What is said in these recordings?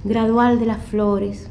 gradual de las flores.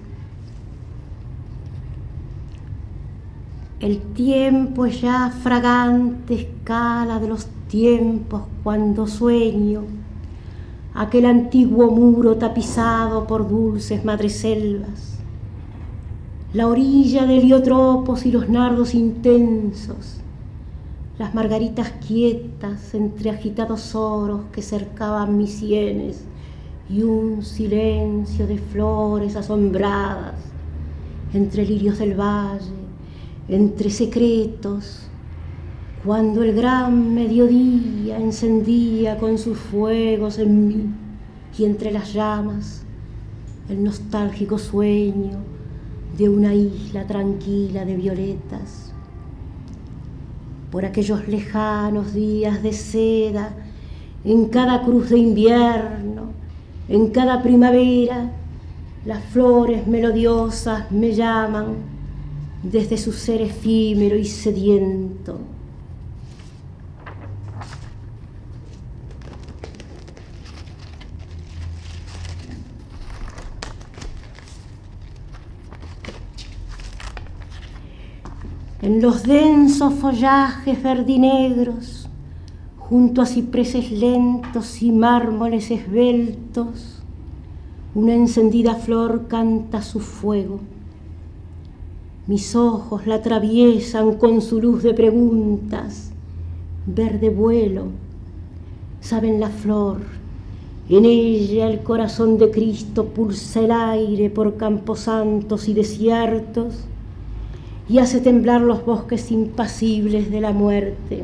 El tiempo es ya fragante escala de los tiempos cuando sueño aquel antiguo muro tapizado por dulces madreselvas, la orilla de heliotropos y los nardos intensos, las margaritas quietas entre agitados oros que cercaban mis sienes y un silencio de flores asombradas entre lirios del valle, entre secretos, cuando el gran mediodía encendía con sus fuegos en mí y entre las llamas el nostálgico sueño de una isla tranquila de violetas. Por aquellos lejanos días de seda, en cada cruz de invierno, en cada primavera, las flores melodiosas me llaman desde su ser efímero y sediento. En los densos follajes verdinegros, junto a cipreses lentos y mármoles esbeltos, una encendida flor canta su fuego. Mis ojos la atraviesan con su luz de preguntas, verde vuelo, saben la flor, en ella el corazón de Cristo pulsa el aire por camposantos y desiertos y hace temblar los bosques impasibles de la muerte.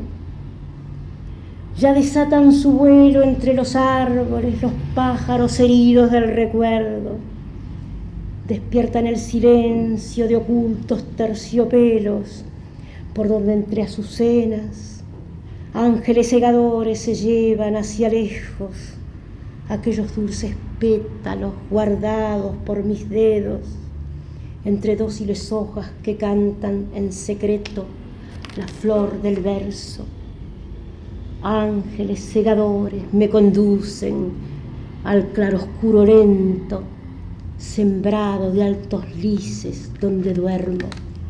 Ya desatan su vuelo entre los árboles los pájaros heridos del recuerdo. Despiertan el silencio de ocultos terciopelos, por donde entre azucenas ángeles segadores se llevan hacia lejos aquellos dulces pétalos guardados por mis dedos entre dóciles hojas que cantan en secreto la flor del verso. Ángeles segadores me conducen al claroscuro lento, sembrado de altos lises donde duermo.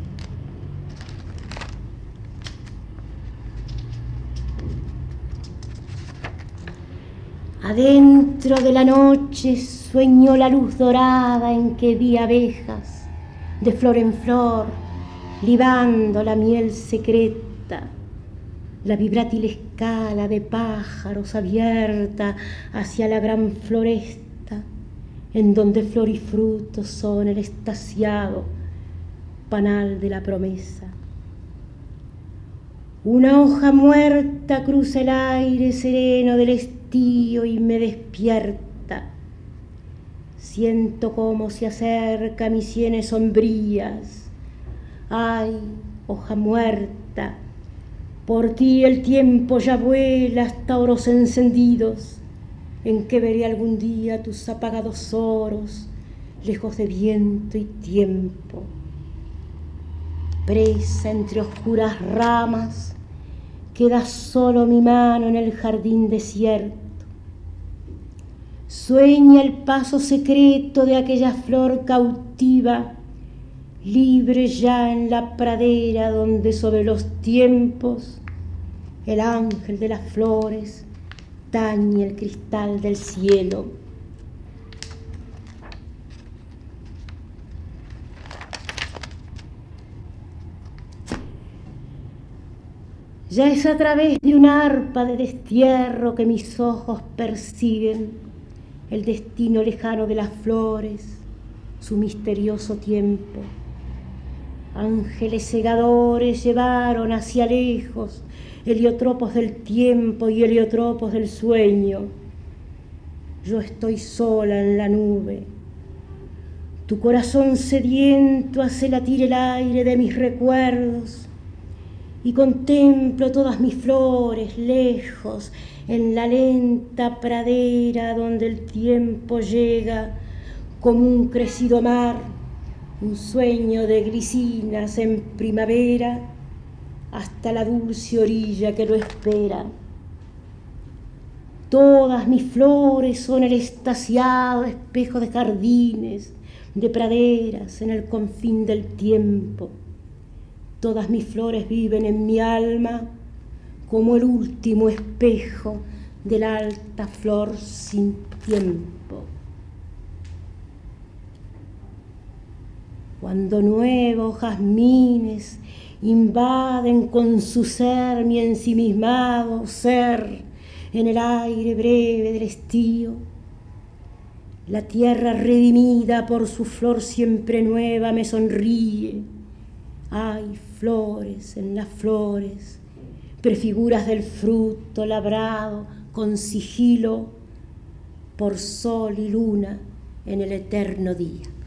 Adentro de la noche sueño la luz dorada en que vi abejas de flor en flor, libando la miel secreta, la vibrátil escala de pájaros abierta hacia la gran floresta, en donde flor y fruto son el extasiado panal de la promesa. Una hoja muerta cruza el aire sereno del estío y me despierta. Siento cómo se acerca a mis sienes sombrías. Ay, hoja muerta, por ti el tiempo ya vuela hasta oros encendidos, en que veré algún día tus apagados oros, lejos de viento y tiempo. Presa entre oscuras ramas, queda solo mi mano en el jardín desierto. Sueña el paso secreto de aquella flor cautiva, libre ya en la pradera donde sobre los tiempos el ángel de las flores tañe el cristal del cielo. Ya es a través de una arpa de destierro que mis ojos persiguen el destino lejano de las flores, su misterioso tiempo. Ángeles segadores llevaron hacia lejos heliotropos del tiempo y heliotropos del sueño. Yo estoy sola en la nube. Tu corazón sediento hace latir el aire de mis recuerdos y contemplo todas mis flores lejos en la lenta pradera donde el tiempo llega como un crecido mar, un sueño de glicinas en primavera hasta la dulce orilla que lo espera. Todas mis flores son el extasiado espejo de jardines, de praderas en el confín del tiempo. Todas mis flores viven en mi alma como el último espejo de la alta flor sin tiempo. Cuando nuevos jazmines invaden con su ser mi ensimismado ser en el aire breve del estío, la tierra redimida por su flor siempre nueva me sonríe. Hay flores en las flores, prefiguras del fruto labrado con sigilo por sol y luna en el eterno día.